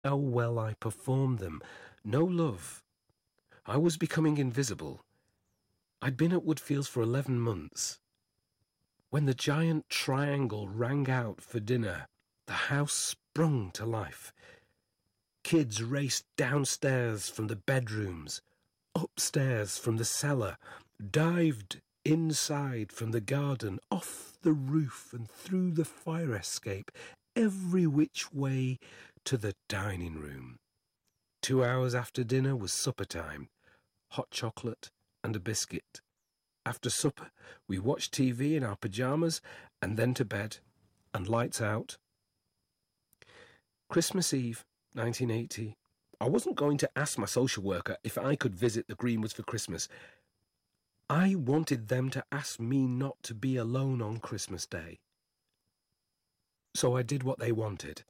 how well I performed them. No love. I was becoming invisible. I'd been at Woodfields for 11 months. When the giant triangle rang out for dinner, the house sprung to life. Kids raced downstairs from the bedrooms, upstairs from the cellar, dived inside from the garden, off the roof and through the fire escape, every which way to the dining room. 2 hours after dinner was supper time, hot chocolate and a biscuit. After supper, we watched TV in our pyjamas and then to bed, and lights out. Christmas Eve, 1980. I wasn't going to ask my social worker if I could visit the Greenwoods for Christmas. I wanted them to ask me not to be alone on Christmas Day. So I did what they wanted.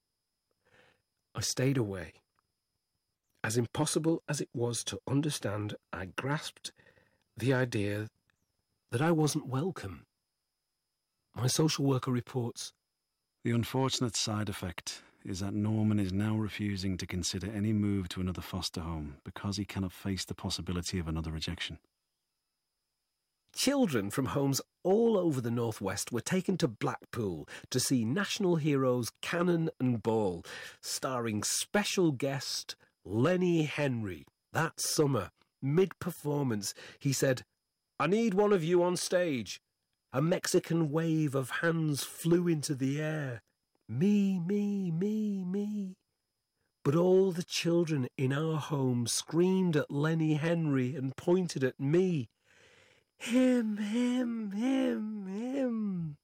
I stayed away. As impossible as it was to understand, I grasped the idea that I wasn't welcome. My social worker reports, "The unfortunate side effect is that Norman is now refusing to consider any move to another foster home because he cannot face the possibility of another rejection." Children from homes all over the Northwest were taken to Blackpool to see national heroes Cannon and Ball, starring special guest Lenny Henry. That summer, mid-performance, he said, "I need one of you on stage." A Mexican wave of hands flew into the air. Me, me, me, me. But all the children in our home screamed at Lenny Henry and pointed at me. Him, him, him, him.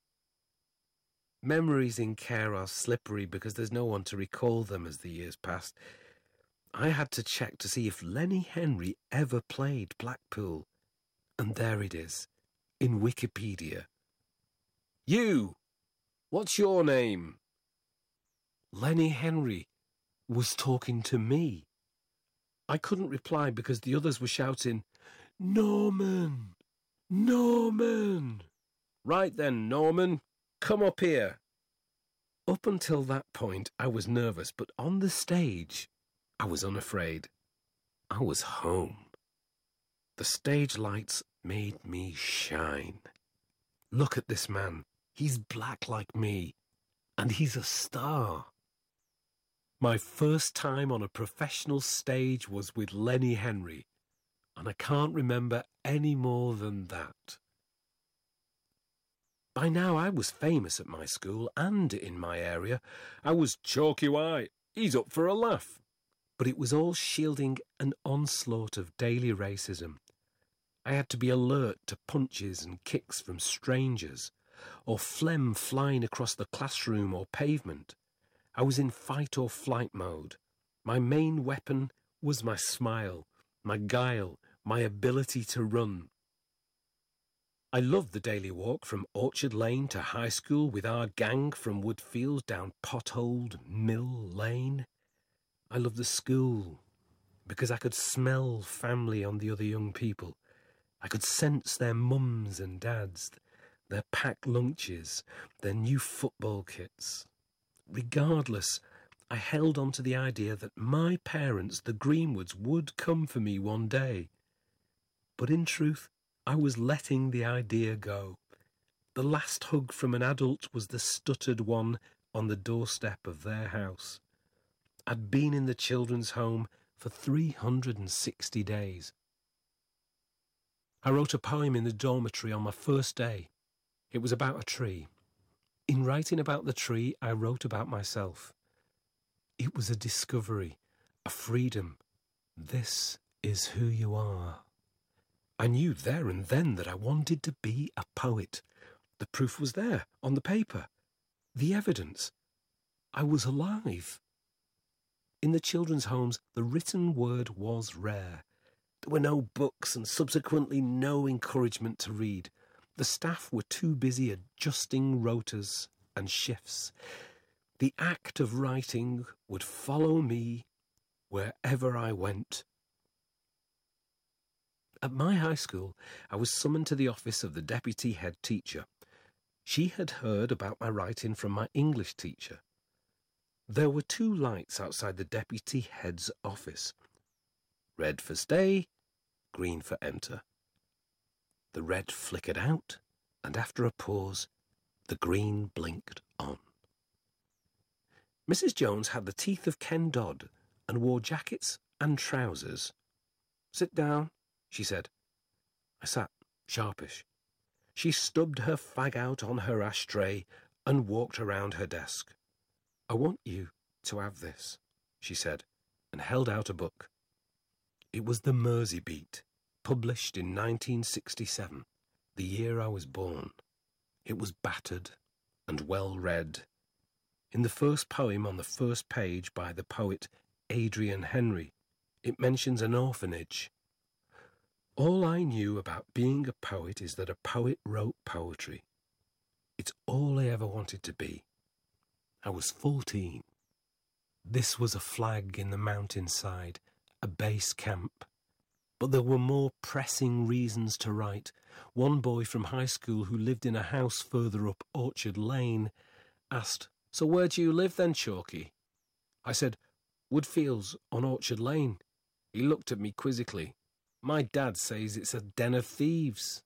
Memories in care are slippery because there's no one to recall them as the years passed. I had to check to see if Lenny Henry ever played Blackpool. And there it is, in Wikipedia. You! What's your name? Lenny Henry was talking to me. I couldn't reply because the others were shouting, "Norman! Norman!" "Right then, Norman, come up here." Up until that point, I was nervous, but on the stage, I was unafraid. I was home. The stage lights made me shine. Look at this man. He's black like me, and he's a star. My first time on a professional stage was with Lenny Henry, and I can't remember any more than that. By now I was famous at my school and in my area. I was Chalky White. He's up for a laugh. But it was all shielding an onslaught of daily racism. I had to be alert to punches and kicks from strangers, or phlegm flying across the classroom or pavement. I was in fight or flight mode. My main weapon was my smile, my guile, my ability to run. I loved the daily walk from Orchard Lane to high school with our gang from Woodfields down potholed Mill Lane. I loved the school because I could smell family on the other young people. I could sense their mums and dads, their packed lunches, their new football kits. Regardless, I held on to the idea that my parents, the Greenwoods, would come for me one day. But in truth, I was letting the idea go. The last hug from an adult was the stuttered one on the doorstep of their house. I'd been in the children's home for 360 days. I wrote a poem in the dormitory on my first day. It was about a tree. In writing about the tree, I wrote about myself. It was a discovery, a freedom. This is who you are. I knew there and then that I wanted to be a poet. The proof was there, on the paper. The evidence. I was alive. In the children's homes, the written word was rare. There were no books and subsequently no encouragement to read. The staff were too busy adjusting rotas and shifts. The act of writing would follow me wherever I went. At my high school, I was summoned to the office of the deputy head teacher. She had heard about my writing from my English teacher. There were 2 lights outside the deputy head's office. Red for stay, green for enter. The red flickered out, and after a pause, the green blinked on. Mrs. Jones had the teeth of Ken Dodd and wore jackets and trousers. "Sit down," she said. I sat, sharpish. She stubbed her fag out on her ashtray and walked around her desk. "I want you to have this," she said, and held out a book. It was the Mersey Beat, published in 1967, the year I was born. It was battered and well read. In the first poem on the first page by the poet Adrian Henry, it mentions an orphanage. All I knew about being a poet is that a poet wrote poetry. It's all I ever wanted to be. I was 14. This was a flag in the mountainside, a base camp. But there were more pressing reasons to write. One boy from high school who lived in a house further up Orchard Lane asked, "So where do you live then, Chalky?" I said, "Woodfields on Orchard Lane." He looked at me quizzically. "My dad says it's a den of thieves."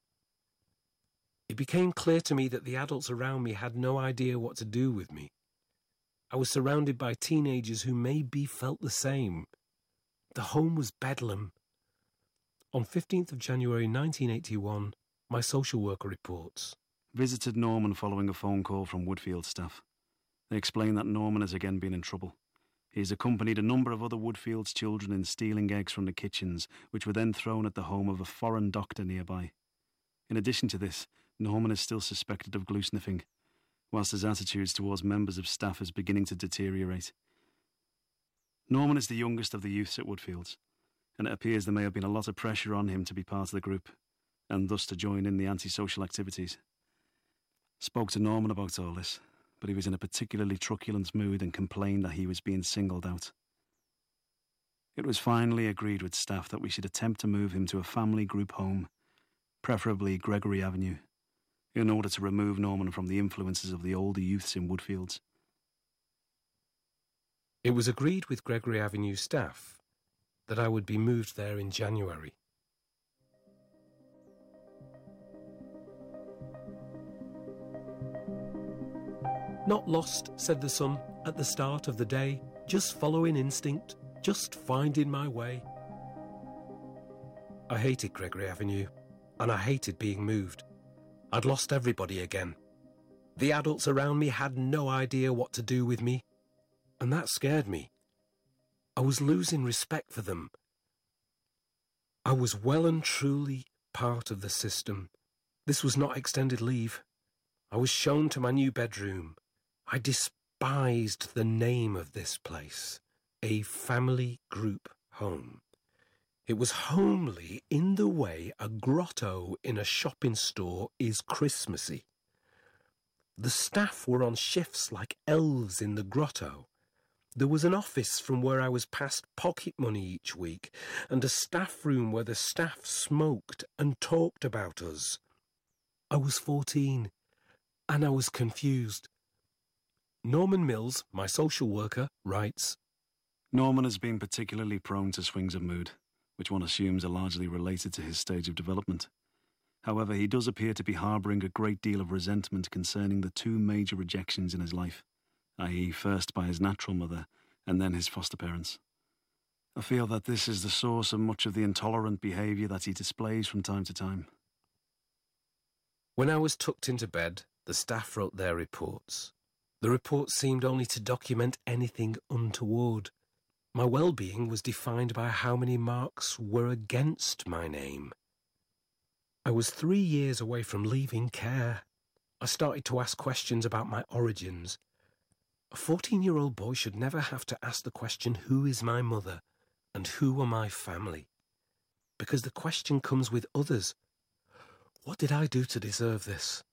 It became clear to me that the adults around me had no idea what to do with me. I was surrounded by teenagers who maybe felt the same. The home was bedlam. On 15th of January 1981, my social worker reports. Visited Norman following a phone call from Woodfield staff. They explained that Norman has again been in trouble. He has accompanied a number of other Woodfield's children in stealing eggs from the kitchens, which were then thrown at the home of a foreign doctor nearby. In addition to this, Norman is still suspected of glue sniffing, whilst his attitudes towards members of staff is beginning to deteriorate. Norman is the youngest of the youths at Woodfields, and it appears there may have been a lot of pressure on him to be part of the group, and thus to join in the antisocial activities. Spoke to Norman about all this, but he was in a particularly truculent mood and complained that he was being singled out. It was finally agreed with staff that we should attempt to move him to a family group home, preferably Gregory Avenue, in order to remove Norman from the influences of the older youths in Woodfields. It was agreed with Gregory Avenue staff that I would be moved there in January. "Not lost," said the sun at the start of the day, "just following instinct, just finding my way." I hated Gregory Avenue, and I hated being moved. I'd lost everybody again. The adults around me had no idea what to do with me, and that scared me. I was losing respect for them. I was well and truly part of the system. This was not extended leave. I was shown to my new bedroom. I despised the name of this place, a family group home. It was homely in the way a grotto in a shopping store is Christmassy. The staff were on shifts like elves in the grotto. There was an office from where I was passed pocket money each week, and a staff room where the staff smoked and talked about us. I was 14, and I was confused. Norman Mills, my social worker, writes, Norman has been particularly prone to swings of mood, which one assumes are largely related to his stage of development. However, he does appear to be harbouring a great deal of resentment concerning the 2 major rejections in his life, i.e. first by his natural mother and then his foster parents. I feel that this is the source of much of the intolerant behaviour that he displays from time to time. When I was tucked into bed, the staff wrote their reports. The reports seemed only to document anything untoward. My well-being was defined by how many marks were against my name. I was 3 years away from leaving care. I started to ask questions about my origins. A 14-year-old boy should never have to ask the question, who is my mother and who are my family? Because the question comes with others. What did I do to deserve this?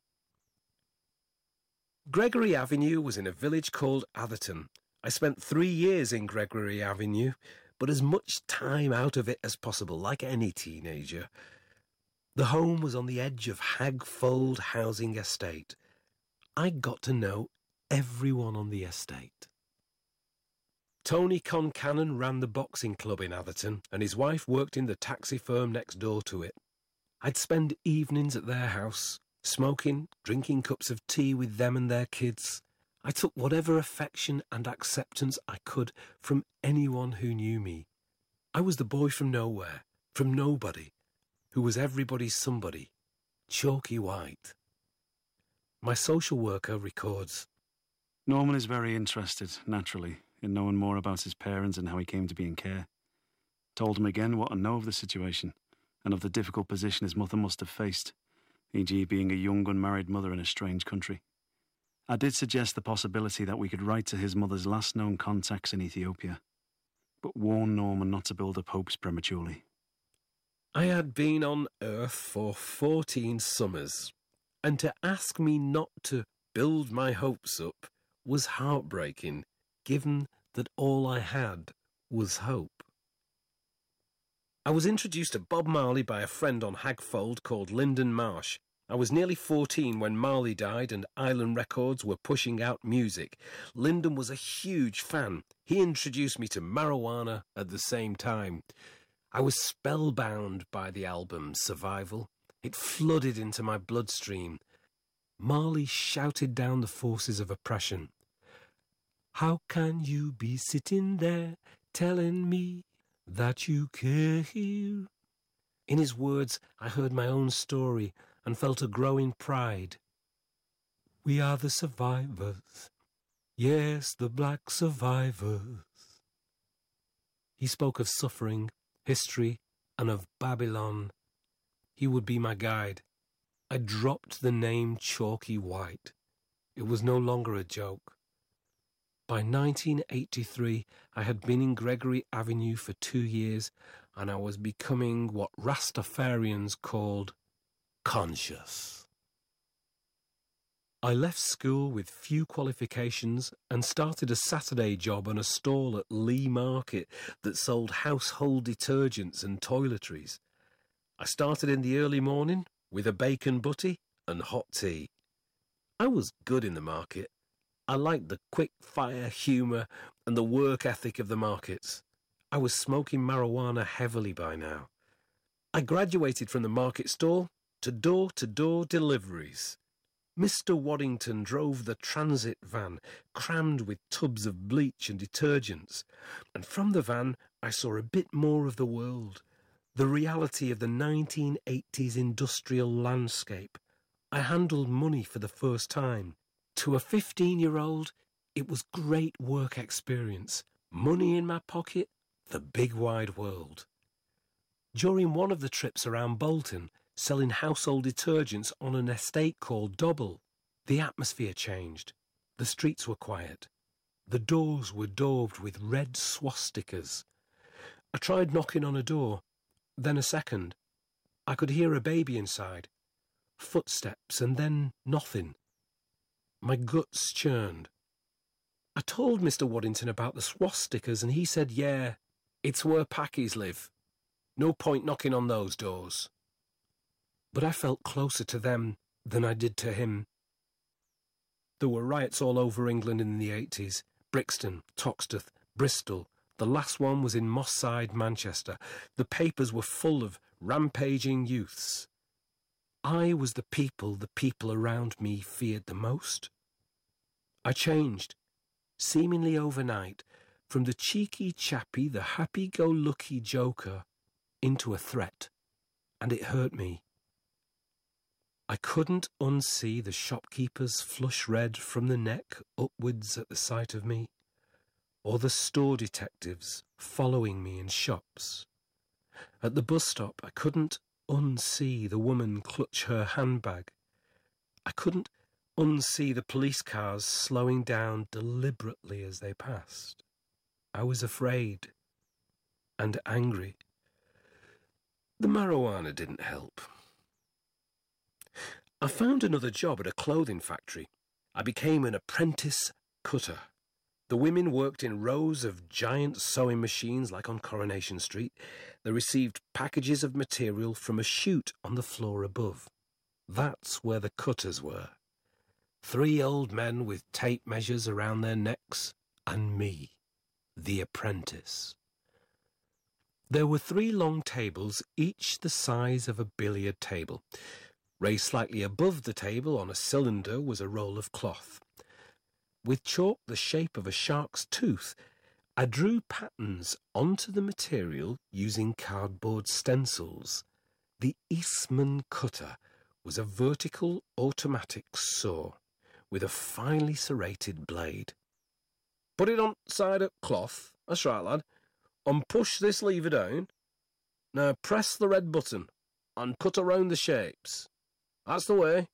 Gregory Avenue was in a village called Atherton. I spent 3 years in Gregory Avenue, but as much time out of it as possible, like any teenager. The home was on the edge of Hagfold Housing Estate. I got to know everyone on the estate. Tony Concannon ran the boxing club in Atherton, and his wife worked in the taxi firm next door to it. I'd spend evenings at their house, smoking, drinking cups of tea with them and their kids. I took whatever affection and acceptance I could from anyone who knew me. I was the boy from nowhere, from nobody, who was everybody's somebody. Chalky White. My social worker records, Norman is very interested, naturally, in knowing more about his parents and how he came to be in care. Told him again what I know of the situation, and of the difficult position his mother must have faced, e.g. being a young unmarried mother in a strange country. I did suggest the possibility that we could write to his mother's last known contacts in Ethiopia, but warned Norman not to build up hopes prematurely. I had been on Earth for 14 summers, and to ask me not to build my hopes up was heartbreaking, given that all I had was hope. I was introduced to Bob Marley by a friend on Hagfold called Lyndon Marsh. I was nearly 14 when Marley died and Island Records were pushing out music. Lyndon was a huge fan. He introduced me to marijuana at the same time. I was spellbound by the album Survival. It flooded into my bloodstream. Marley shouted down the forces of oppression. How can you be sitting there telling me that you care? In his words, I heard my own story and felt a growing pride. We are the survivors. Yes, the black survivors. He spoke of suffering, history, and of Babylon. He would be my guide. I dropped the name Chalky White. It was no longer a joke. By 1983, I had been in Gregory Avenue for 2 years, and I was becoming what Rastafarians called conscious. I left school with few qualifications and started a Saturday job on a stall at Lee Market that sold household detergents and toiletries. I started in the early morning with a bacon butty and hot tea. I was good in the market. I liked the quick-fire humour and the work ethic of the markets. I was smoking marijuana heavily by now. I graduated from the market stall to door-to-door deliveries. Mr. Waddington drove the transit van, crammed with tubs of bleach and detergents, and from the van I saw a bit more of the world, the reality of the 1980s industrial landscape. I handled money for the first time. To a 15-year-old, it was great work experience. Money in my pocket, the big wide world. During one of the trips around Bolton, selling household detergents on an estate called Dobble, the atmosphere changed. The streets were quiet. The doors were daubed with red swastikas. I tried knocking on a door, then a second. I could hear a baby inside. Footsteps, and then nothing. My guts churned. I told Mr. Waddington about the swastikas, and he said, yeah, it's where Packies live. No point knocking on those doors. But I felt closer to them than I did to him. There were riots all over England in the 80s. Brixton, Toxteth, Bristol. The last one was in Moss Side, Manchester. The papers were full of rampaging youths. I was the people around me feared the most. I changed, seemingly overnight, from the cheeky chappy, the happy-go-lucky joker, into a threat, and it hurt me. I couldn't unsee the shopkeepers flush red from the neck upwards at the sight of me, or the store detectives following me in shops. At the bus stop, I couldn't unsee the woman clutch her handbag. I couldn't unsee the police cars slowing down deliberately as they passed. I was afraid and angry. The marijuana didn't help. I found another job at a clothing factory. I became an apprentice cutter. The women worked in rows of giant sewing machines like on Coronation Street. They received packages of material from a chute on the floor above. That's where the cutters were. 3 old men with tape measures around their necks, and me. The Apprentice. There were 3 long tables, each the size of a billiard table. Raised slightly above the table on a cylinder was a roll of cloth. With chalk the shape of a shark's tooth, I drew patterns onto the material using cardboard stencils. The Eastman cutter was a vertical automatic saw with a finely serrated blade. "Put it on side of cloth, that's right, lad, and push this lever down. Now press the red button and cut around the shapes. That's the way."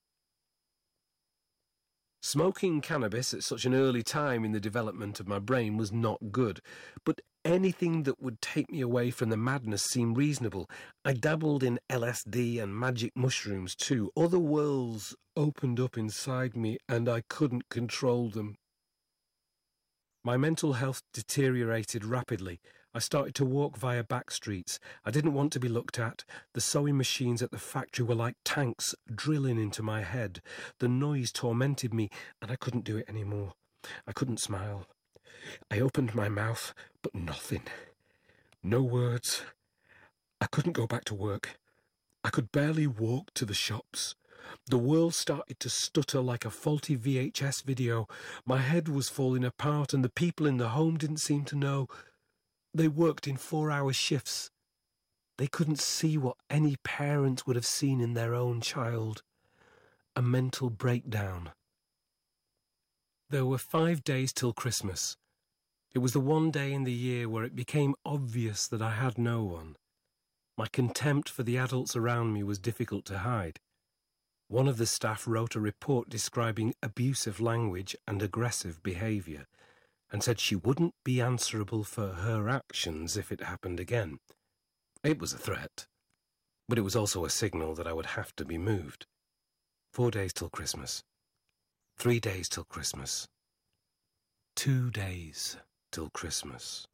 Smoking cannabis at such an early time in the development of my brain was not good, but anything that would take me away from the madness seemed reasonable. I dabbled in LSD and magic mushrooms too. Other worlds opened up inside me and I couldn't control them. My mental health deteriorated rapidly. I started to walk via back streets. I didn't want to be looked at. The sewing machines at the factory were like tanks drilling into my head. The noise tormented me, and I couldn't do it anymore. I couldn't smile. I opened my mouth, but nothing. No words. I couldn't go back to work. I could barely walk to the shops. The world started to stutter like a faulty VHS video. My head was falling apart, and the people in the home didn't seem to know. They worked in 4-hour shifts. They couldn't see what any parent would have seen in their own child. A mental breakdown. There were 5 days till Christmas. It was the one day in the year where it became obvious that I had no one. My contempt for the adults around me was difficult to hide. One of the staff wrote a report describing abusive language and aggressive behaviour, and said she wouldn't be answerable for her actions if it happened again. It was a threat, but it was also a signal that I would have to be moved. 4 days till Christmas. 3 days till Christmas. 2 days till Christmas.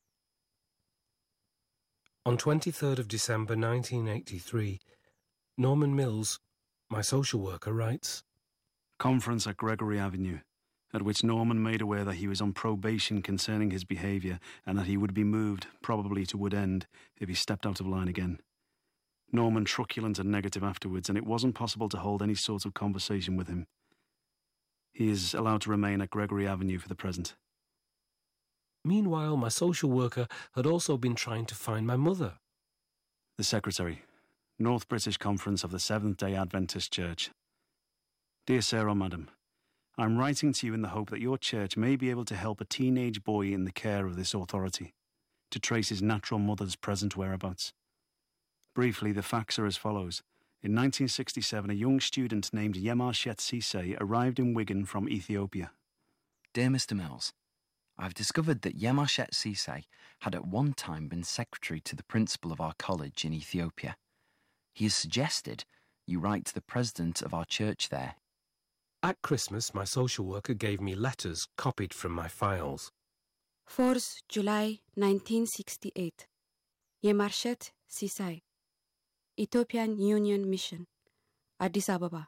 On 23rd of December 1983, Norman Mills, my social worker, writes, Conference at Gregory Avenue, at which Norman made aware that he was on probation concerning his behaviour and that he would be moved, probably to Wood End, if he stepped out of line again. Norman truculent and negative afterwards, and it wasn't possible to hold any sort of conversation with him. He is allowed to remain at Gregory Avenue for the present. Meanwhile, my social worker had also been trying to find my mother. The Secretary, North British Conference of the Seventh-day Adventist Church. Dear Sir or Madam, I am writing to you in the hope that your church may be able to help a teenage boy in the care of this authority to trace his natural mother's present whereabouts. Briefly, the facts are as follows. In 1967, a young student named Yemashet Sise arrived in Wigan from Ethiopia. Dear Mr. Mills, I've discovered that Yemashet Sise had at one time been secretary to the principal of our college in Ethiopia. He has suggested you write to the president of our church there. At Christmas, my social worker gave me letters copied from my files. 4th July 1968. Yemashet Sise, Ethiopian Union Mission, Addis Ababa.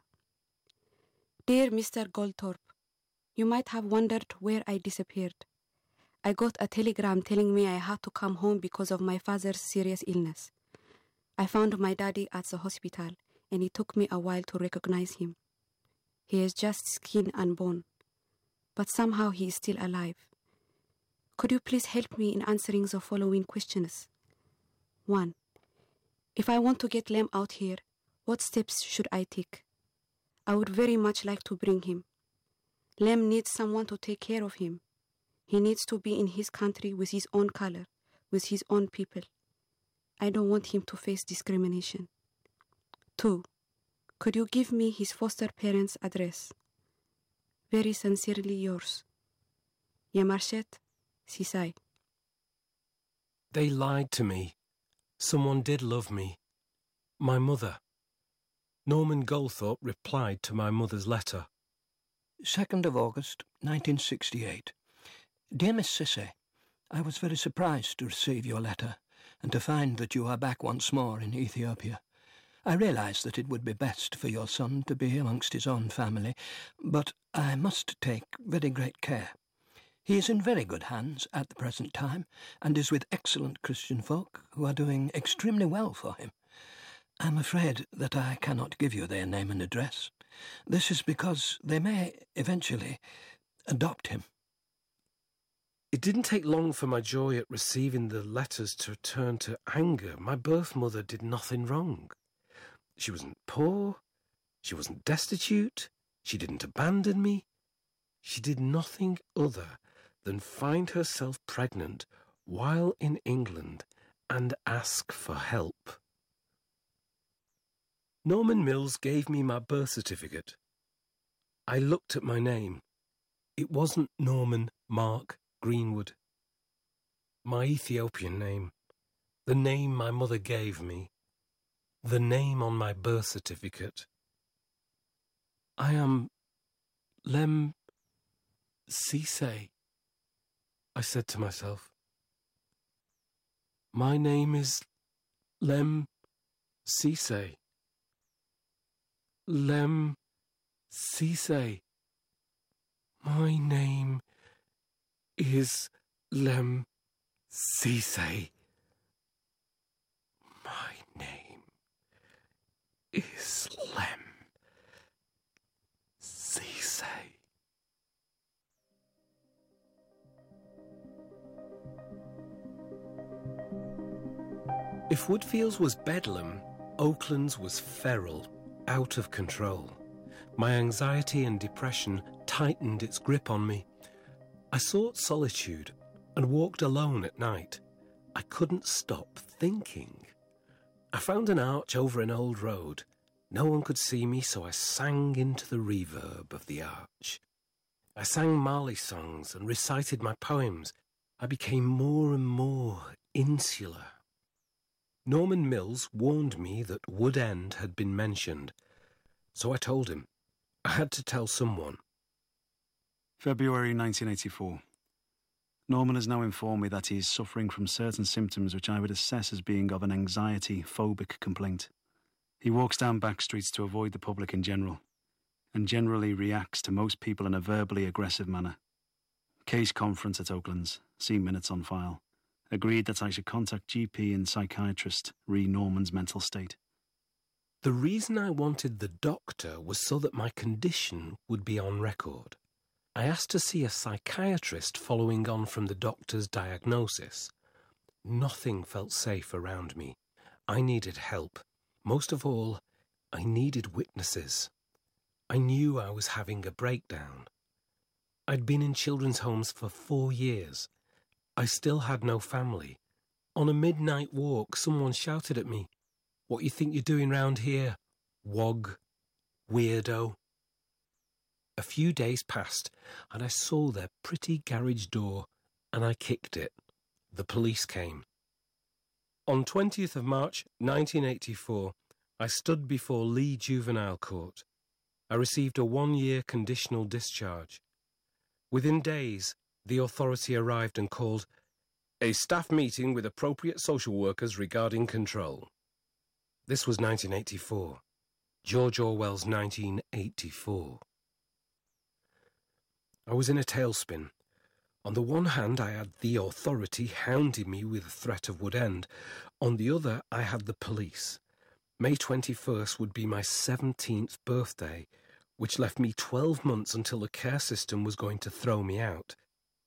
Dear Mr. Goldthorpe, you might have wondered where I disappeared. I got a telegram telling me I had to come home because of my father's serious illness. I found my daddy at the hospital, and it took me a while to recognize him. He is just skin and bone, but somehow he is still alive. Could you please help me in answering the following questions? 1. If I want to get Lem out here, what steps should I take? I would very much like to bring him. Lem needs someone to take care of him. He needs to be in his country with his own color, with his own people. I don't want him to face discrimination. 2. Could you give me his foster parents' address? Very sincerely yours, Yemashet Sise. They lied to me. Someone did love me. My mother. Norman Goldthorpe replied to my mother's letter. 2nd of August, 1968. Dear Miss Sise, I was very surprised to receive your letter and to find that you are back once more in Ethiopia. I realise that it would be best for your son to be amongst his own family, but I must take very great care. He is in very good hands at the present time, and is with excellent Christian folk who are doing extremely well for him. I'm afraid that I cannot give you their name and address. This is because they may eventually adopt him. It didn't take long for my joy at receiving the letters to turn to anger. My birth mother did nothing wrong. She wasn't poor. She wasn't destitute. She didn't abandon me. She did nothing other than find herself pregnant while in England and ask for help. Norman Mills gave me my birth certificate. I looked at my name. It wasn't Norman Mark Greenwood. My Ethiopian name, the name my mother gave me, the name on my birth certificate. I am Lem Sise, I said to myself. My name is Lem Sise. Lem Sise. My name is Lem Sise. My name is Lem Sise. If Woodfields was bedlam, Oakland's was feral, out of control. My anxiety and depression tightened its grip on me. I sought solitude and walked alone at night. I couldn't stop thinking. I found an arch over an old road. No one could see me, so I sang into the reverb of the arch. I sang Marley songs and recited my poems. I became more and more insular. Norman Mills warned me that Wood End had been mentioned, so I told him. I had to tell someone. February 1984. Norman has now informed me that he is suffering from certain symptoms which I would assess as being of an anxiety-phobic complaint. He walks down back streets to avoid the public in general, and generally reacts to most people in a verbally aggressive manner. Case conference at Oakland's, see minutes on file. Agreed that I should contact GP and psychiatrist, re Norman's mental state. The reason I wanted the doctor was so that my condition would be on record. I asked to see a psychiatrist following on from the doctor's diagnosis. Nothing felt safe around me. I needed help. Most of all, I needed witnesses. I knew I was having a breakdown. I'd been in children's homes for 4 years. I still had no family. On a midnight walk, someone shouted at me, "What you think you're doing round here, wog, weirdo?" A few days passed, and I saw their pretty garage door, and I kicked it. The police came. On 20th of March, 1984, I stood before Lee Juvenile Court. I received a 1-year conditional discharge. Within days, the authority arrived and called a staff meeting with appropriate social workers regarding control. This was 1984. George Orwell's 1984. I was in a tailspin. On the one hand, I had the authority hounding me with the threat of Wood End. On the other, I had the police. May 21st would be my 17th birthday, which left me 12 months until the care system was going to throw me out.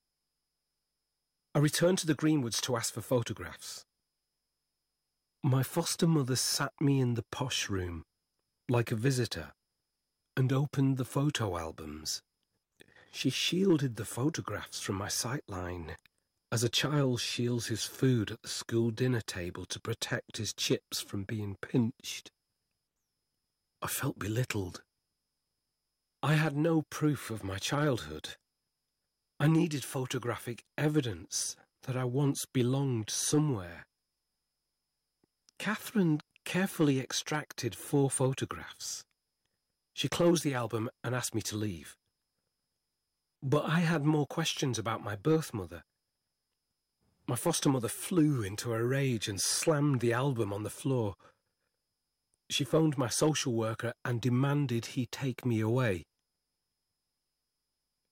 I returned to the Greenwoods to ask for photographs. My foster mother sat me in the posh room, like a visitor, and opened the photo albums. She shielded the photographs from my sightline, as a child shields his food at the school dinner table to protect his chips from being pinched. I felt belittled. I had no proof of my childhood. I needed photographic evidence that I once belonged somewhere. Catherine carefully extracted 4 photographs. She closed the album and asked me to leave. But I had more questions about my birth mother. My foster mother flew into a rage and slammed the album on the floor. She phoned my social worker and demanded he take me away.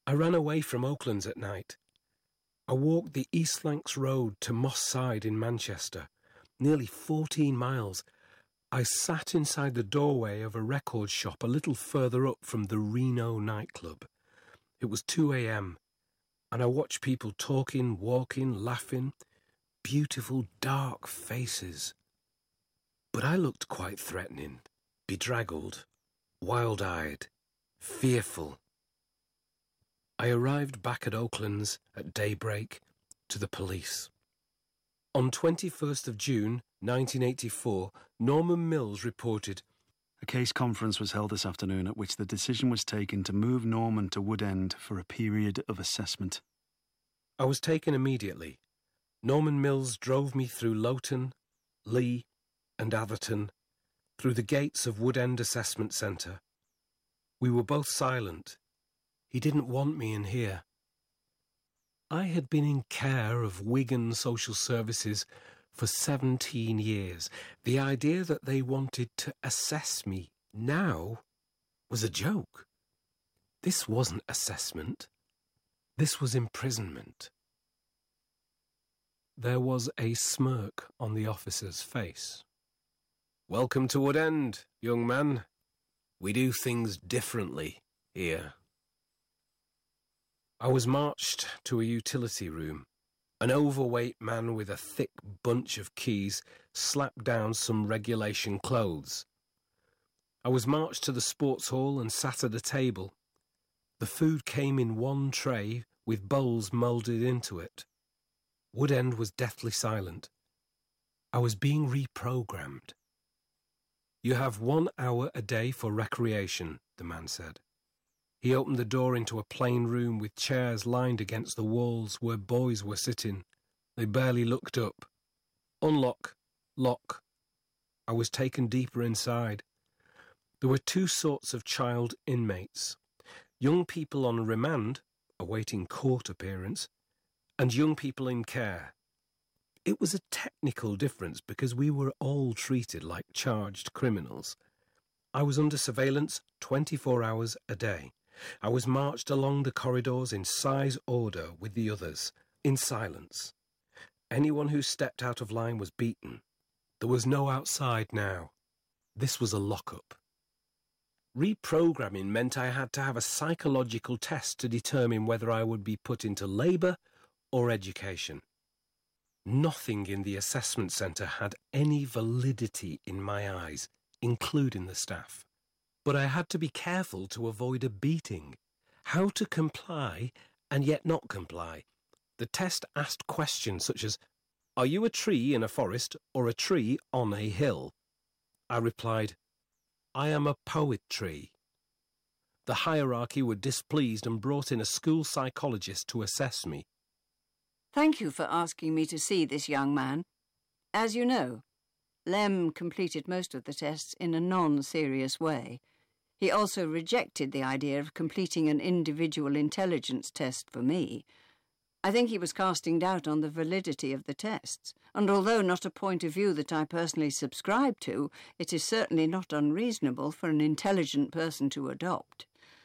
I ran away from Oaklands at night. I walked the East Lancs Road to Moss Side in Manchester, nearly 14 miles. I sat inside the doorway of a record shop a little further up from the Reno nightclub. It was 2 a.m, and I watched people talking, walking, laughing, beautiful dark faces. But I looked quite threatening, bedraggled, wild-eyed, fearful. I arrived back at Oaklands at daybreak to the police. On 21st of June, 1984, Norman Mills reported, A case conference was held this afternoon at which the decision was taken to move Norman to Woodend for a period of assessment. I was taken immediately. Norman Mills drove me through Loughton, Lee and Atherton, through the gates of Woodend Assessment Centre. We were both silent. He didn't want me in here. I had been in care of Wigan Social Services for 17 years. The idea that they wanted to assess me now was a joke. This wasn't assessment. This was imprisonment. There was a smirk on the officer's face. "Welcome to Woodend, young man. We do things differently here." I was marched to a utility room. An overweight man with a thick bunch of keys slapped down some regulation clothes. I was marched to the sports hall and sat at a table. The food came in one tray with bowls moulded into it. Woodend was deathly silent. I was being reprogrammed. "You have 1 hour a day for recreation," the man said. He opened the door into a plain room with chairs lined against the walls where boys were sitting. They barely looked up. "Unlock. Lock." I was taken deeper inside. There were 2 sorts of child inmates. Young people on remand, awaiting court appearance, and young people in care. It was a technical difference because we were all treated like charged criminals. I was under surveillance 24 hours a day. I was marched along the corridors in size order with the others, in silence. Anyone who stepped out of line was beaten. There was no outside now. This was a lockup. Reprogramming meant I had to have a psychological test to determine whether I would be put into labour or education. Nothing in the assessment centre had any validity in my eyes, including the staff. But I had to be careful to avoid a beating. How to comply and yet not comply. The test asked questions such as, "Are you a tree in a forest or a tree on a hill?" I replied, "I am a poetry." The hierarchy were displeased and brought in a school psychologist to assess me. Thank you for asking me to see this young man. As you know, Lem completed most of the tests in a non-serious way. He also rejected the idea of completing an individual intelligence test for me. I think he was casting doubt on the validity of the tests, and although not a point of view that I personally subscribe to, it is certainly not unreasonable for an intelligent person to adopt.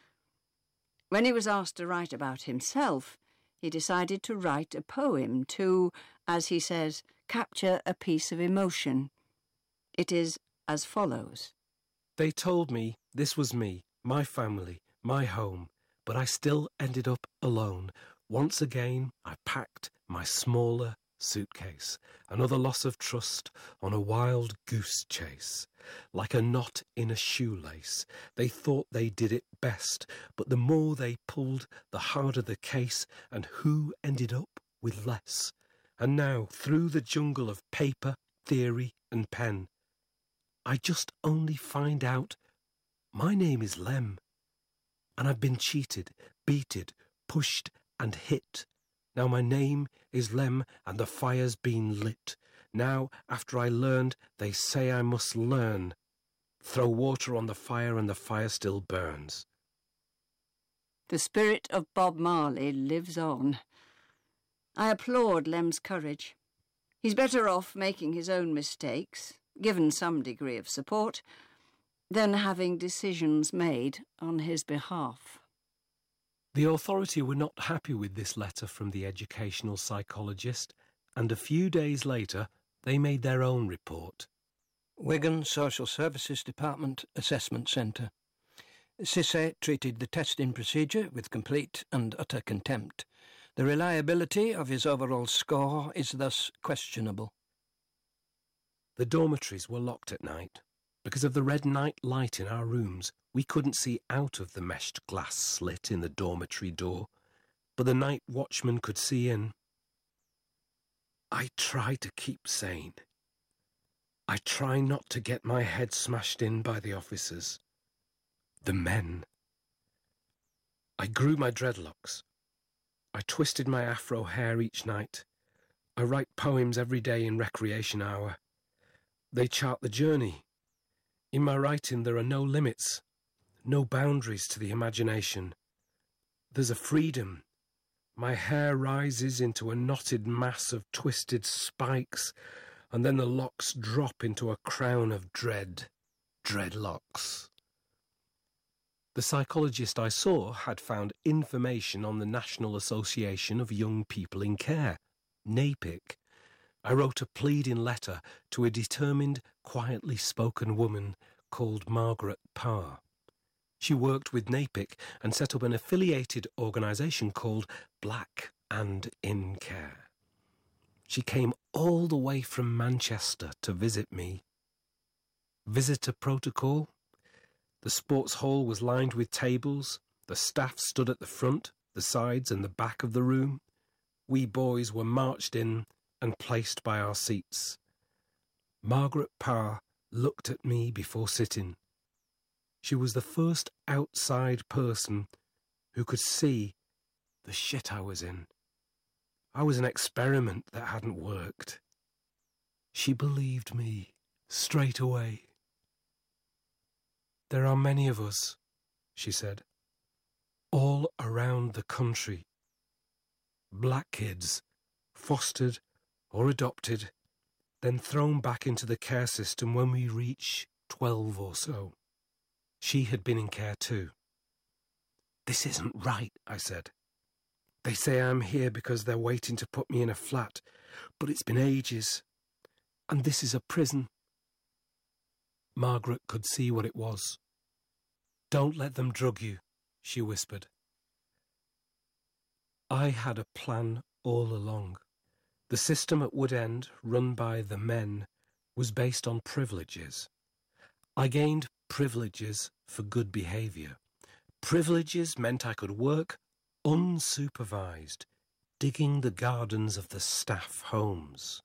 When he was asked to write about himself, he decided to write a poem to, as he says, capture a piece of emotion. It is as follows. They told me this was me, my family, my home, but I still ended up alone. Once again, I packed my smaller suitcase. Another loss of trust on a wild goose chase. Like a knot in a shoelace. They thought they did it best, but the more they pulled, the harder the case, and who ended up with less? And now, through the jungle of paper, theory, and pen, I just only find out my name is Lem, and I've been cheated, beated, pushed, and hit. Now my name is Lem, and the fire's been lit. Now, after I learned, they say I must learn. Throw water on the fire, and the fire still burns. The spirit of Bob Marley lives on. I applaud Lem's courage. He's better off making his own mistakes, given some degree of support, than having decisions made on his behalf. The authority were not happy with this letter from the educational psychologist, and a few days later they made their own report. Wigan Social Services Department Assessment Centre. Cissé treated the testing procedure with complete and utter contempt. The reliability of his overall score is thus questionable. The dormitories were locked at night. Because of the red night light in our rooms, we couldn't see out of the meshed glass slit in the dormitory door, but the night watchman could see in. I try to keep sane. I try not to get my head smashed in by the officers. The men. I grew my dreadlocks. I twisted my afro hair each night. I write poems every day in recreation hour. They chart the journey. In my writing there are no limits, no boundaries to the imagination. There's a freedom. My hair rises into a knotted mass of twisted spikes, and then the locks drop into a crown of dreadlocks. The psychologist I saw had found information on the National Association of Young People in Care, NAPIC. I wrote a pleading letter to a determined, quietly spoken woman called Margaret Parr. She worked with NAPIC and set up an affiliated organisation called Black and in Care. She came all the way from Manchester to visit me. Visitor protocol. The sports hall was lined with tables. The staff stood at the front, the sides and the back of the room. We boys were marched in and placed by our seats. Margaret Parr looked at me before sitting. She was the first outside person who could see the shit I was in. I was an experiment that hadn't worked. She believed me straight away. There are many of us, she said, all around the country. Black kids, fostered or adopted, then thrown back into the care system when we reach 12 or so. She had been in care too. This isn't right, I said. They say I'm here because they're waiting to put me in a flat, but it's been ages, and this is a prison. Margaret could see what it was. Don't let them drug you, she whispered. I had a plan all along. The system at Wood End, run by the men, was based on privileges. I gained privileges for good behaviour. Privileges meant I could work unsupervised, digging the gardens of the staff homes.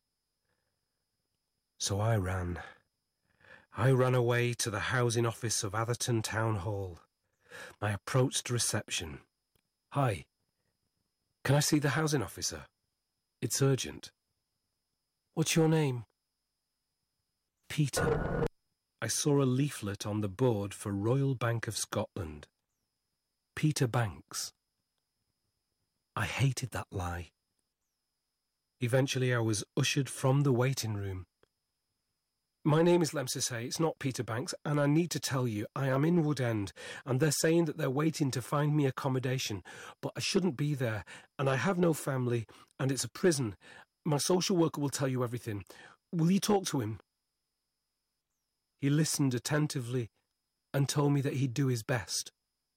So I ran. I ran away to the housing office of Atherton Town Hall. I approached reception. Hi, can I see the housing officer? It's urgent. What's your name? Peter. I saw a leaflet on the board for Royal Bank of Scotland. Peter Banks. I hated that lie. Eventually I was ushered from the waiting room. My name is Lem Cissé, it's not Peter Banks, and I need to tell you, I am in Wood End, and they're saying that they're waiting to find me accommodation, but I shouldn't be there, and I have no family, and it's a prison. My social worker will tell you everything. Will you talk to him? He listened attentively and told me that he'd do his best.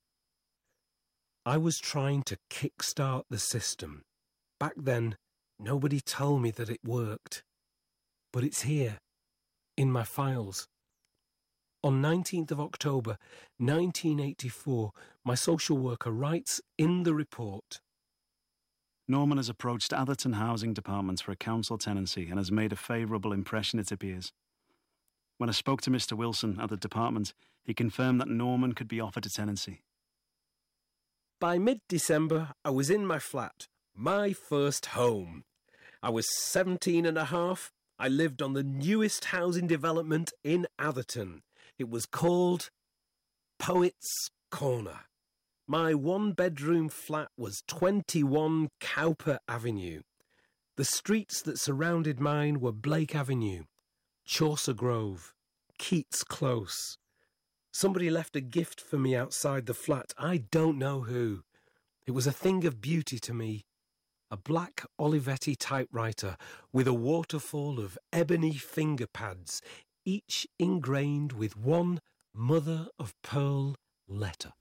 I was trying to kickstart the system. Back then, nobody told me that it worked. But it's here, in my files. On 19th of October, 1984, my social worker writes in the report, Norman has approached Atherton Housing Departments for a council tenancy and has made a favourable impression, it appears. When I spoke to Mr. Wilson at the department, he confirmed that Norman could be offered a tenancy. By mid-December, I was in my flat, my first home. I was 17 and a half. I lived on the newest housing development in Atherton. It was called Poets' Corner. My one-bedroom flat was 21 Cowper Avenue. The streets that surrounded mine were Blake Avenue, Chaucer Grove, Keats Close. Somebody left a gift for me outside the flat. I don't know who. It was a thing of beauty to me. A black Olivetti typewriter with a waterfall of ebony finger pads, each ingrained with one mother-of-pearl letter.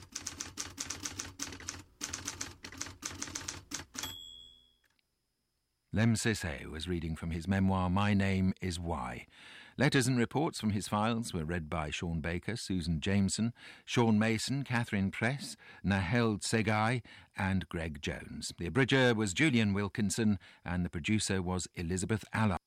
Lem Sissay was reading from his memoir, My Name is Why. Letters and reports from his files were read by Sean Baker, Susan Jameson, Sean Mason, Catherine Press, Nahel Tsegai and Greg Jones. The abridger was Julian Wilkinson and the producer was Elizabeth Allard.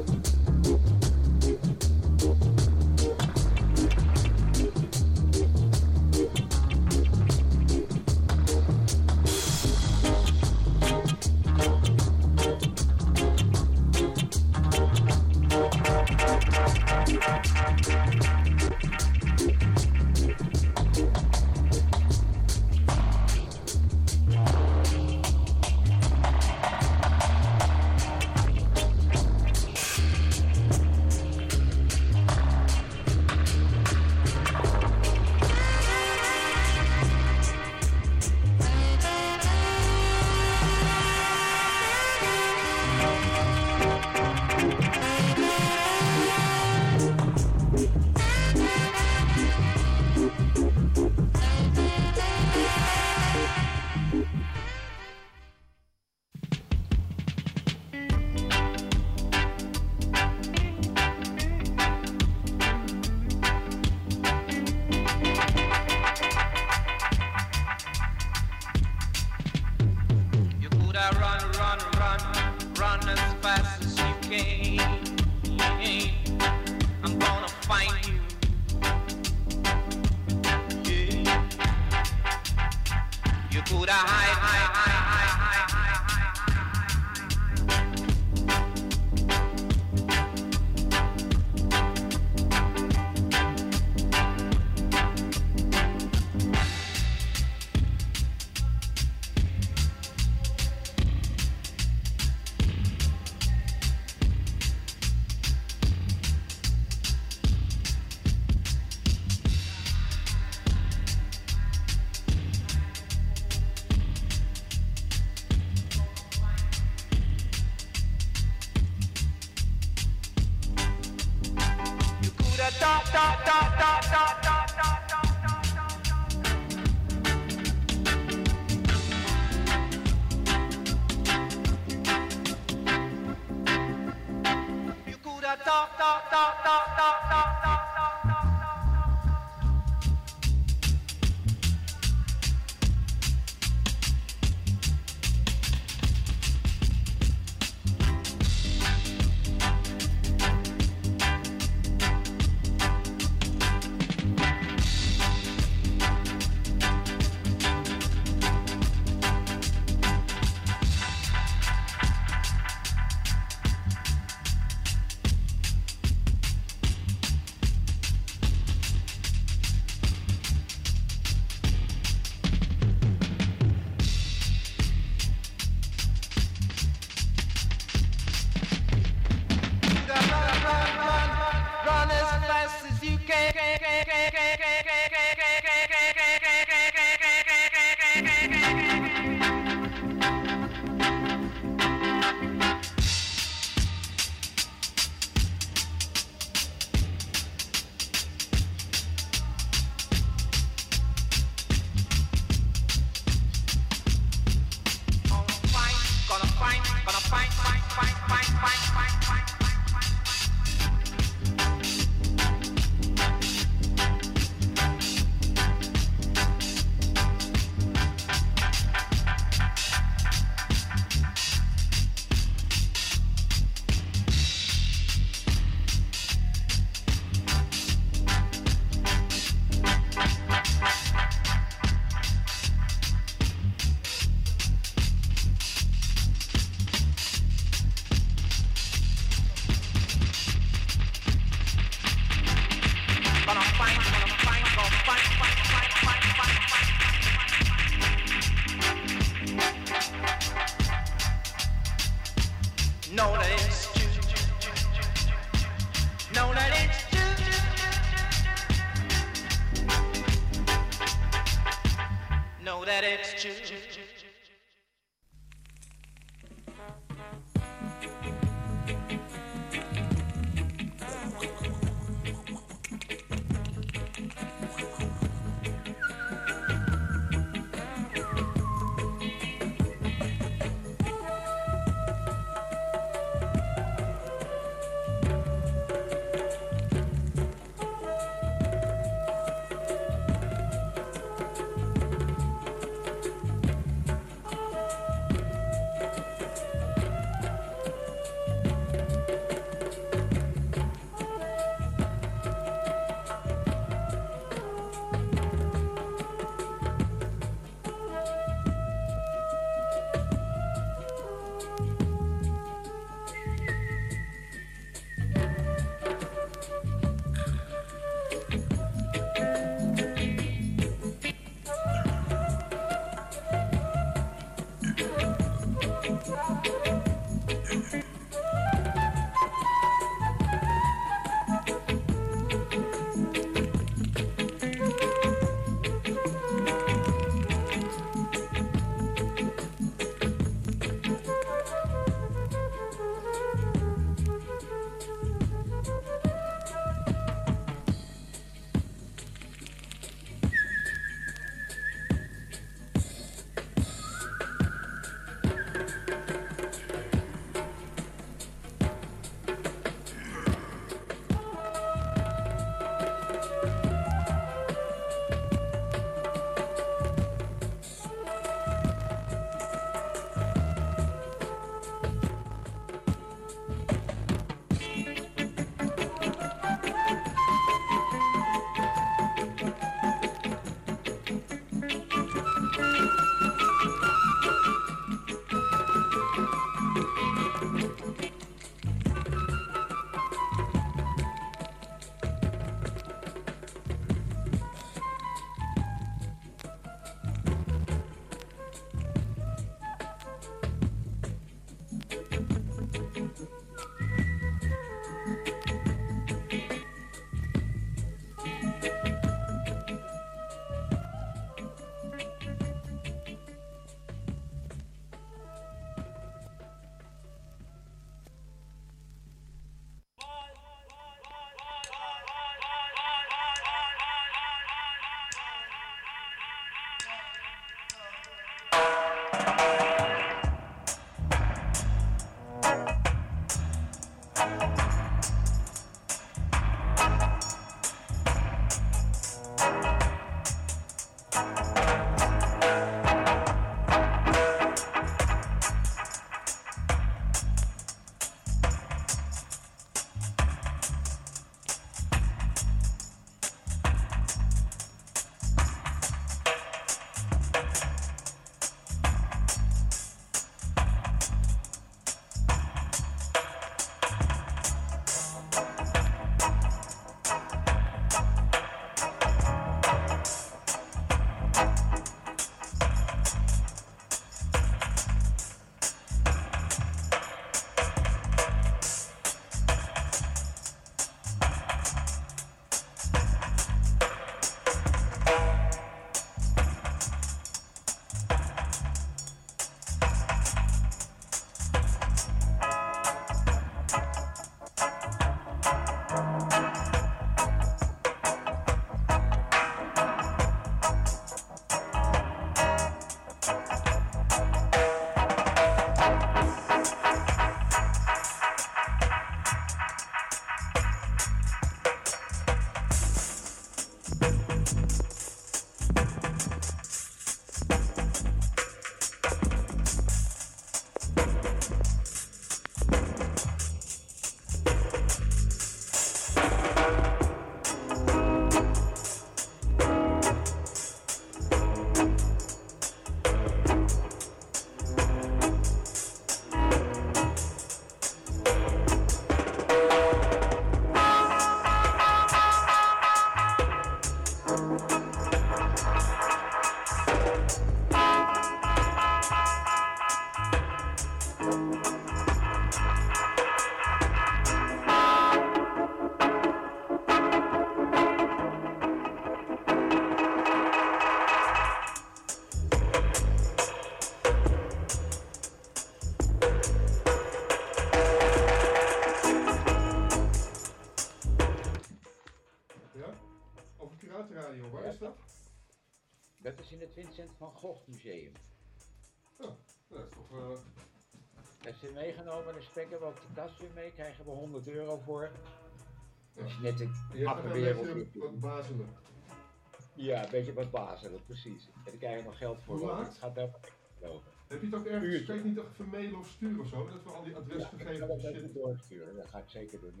Piratenradio, waar is dat? Dat is in het Vincent van Gogh Museum. Oh, dat is toch... Dat is meegenomen, daar spekken we ook de tas weer mee, krijgen we €100 voor. Dat is net een appenwereld. Een beetje wat bazelen. Ja, een beetje wat bazelen, precies. En daar krijg je nog geld voor. Hoe laat? Het gaat daar lopen. Heb je het ook ergens, kan je niet toch even mailen of sturen of zo? Dat we al die adresgegevens... Ja, ik ga dat even doorsturen, dat ga ik zeker doen.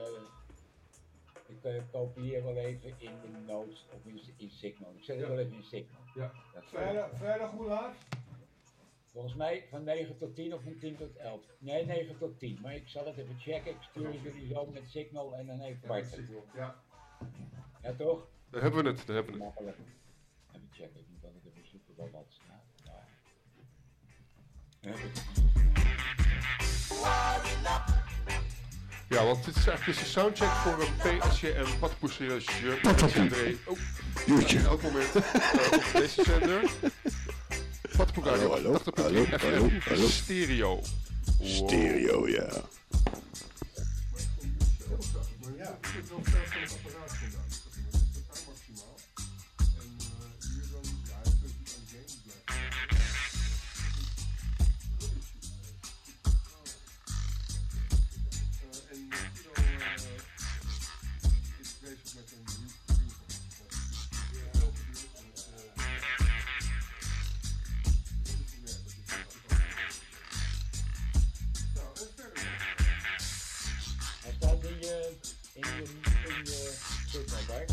Ik kopieer wel even in de notes of in Signal. Ik zet het wel even in Signal. Ja. Vrijdag hoe laat? Volgens mij van 9 tot 10 of van 10 tot 11. Nee, 9 tot 10. Maar ik zal het even checken. Ik stuur jullie zo met Signal en dan even Bart. Ja. Ja, toch? Daar hebben we het, daar hebben we het. Makkelijk. Even checken. Ik moet dan even zoeken bij wat staat. Ja, want dit is eigenlijk de soundcheck voor een PSJ en Padpoesseurage. Oh, Jeetje. elk moment op deze zender. Padpoesseurage, 80.3 FM, stereo. Stereo, ja. Maar ja, ik heb wel veel van het apparaat vandaan. Dat is maximaal. En hier dan, ja, ik ben niet aan het game blijven. En Tilo is bezig met een nieuw Hij staat in je Signalwerk.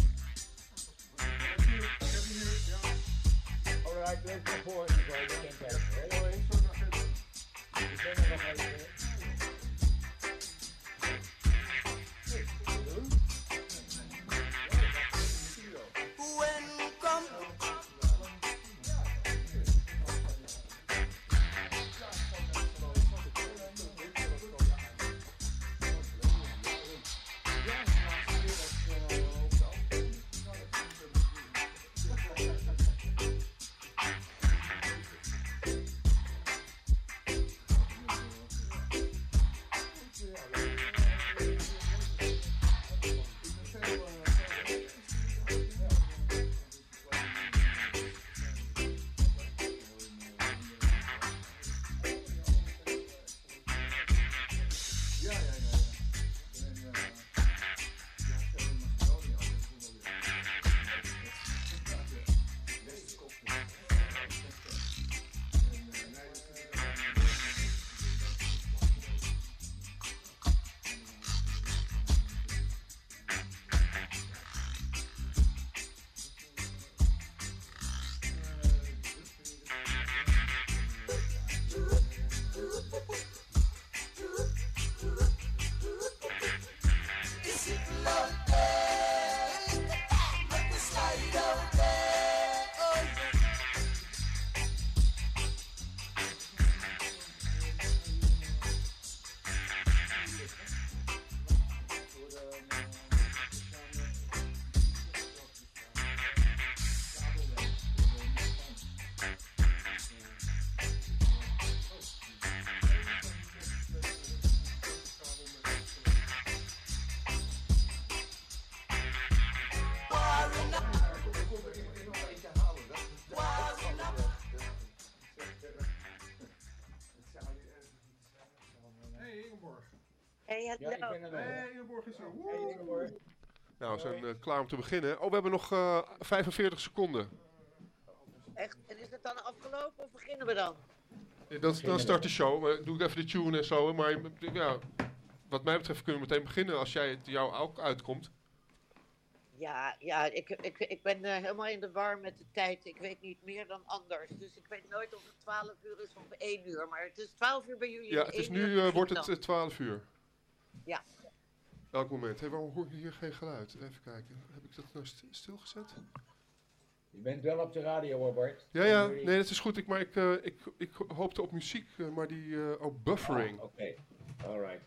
Hey, hallo. Ja, ik ben er nog. Hey, Ingeborg is er. Hey, Ingeborg. Nou, we zijn klaar om te beginnen. Oh, we hebben nog 45 seconden. Echt? En is het dan afgelopen of beginnen we dan? Ja, dan start de show. Doe ik even de tune en zo. Maar ja, wat mij betreft kunnen we meteen beginnen als het jou ook uitkomt. Ja, ik ben helemaal in de war met de tijd. Ik weet niet meer dan anders. Dus ik weet nooit of het 12 uur is of 1 uur. Maar het is 12 uur bij jullie. Ja, het is nu wordt het 12 uur. Ja. Elk moment. Hey, waarom hoor je hier geen geluid? Even kijken. Heb ik dat nou stilgezet? Je bent wel op de radio, hoor, Bart. Ja, nee, dat is goed. Maar ik hoopte op muziek, maar die... buffering. Oké, alright.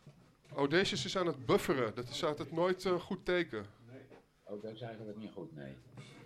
Audacious is aan het bufferen. Dat is altijd nooit een goed teken. Oh, dat is eigenlijk niet goed, nee.